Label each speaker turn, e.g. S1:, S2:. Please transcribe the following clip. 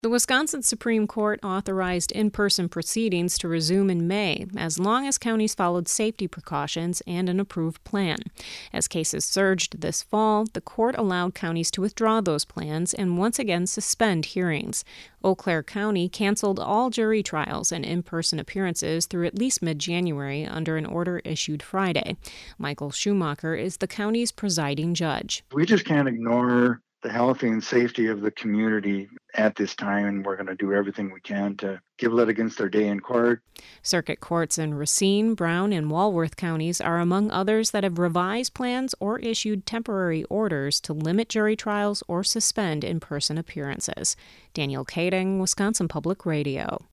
S1: The Wisconsin Supreme Court authorized in-person proceedings to resume in May, as long as counties followed safety precautions and an approved plan. As cases surged this fall, the court allowed counties to withdraw those plans and once again suspend hearings. Eau Claire County canceled all jury trials and in-person appearances through at least mid-January under an order issued Friday. Michael Schumacher is the county's presiding judge.
S2: We just can't ignore the health and safety of the community at this time, and we're going to do everything we can to give litigants their day in court.
S1: Circuit courts in Racine, Brown, and Walworth counties are among others that have revised plans or issued temporary orders to limit jury trials or suspend in-person appearances. Danielle Kading, Wisconsin Public Radio.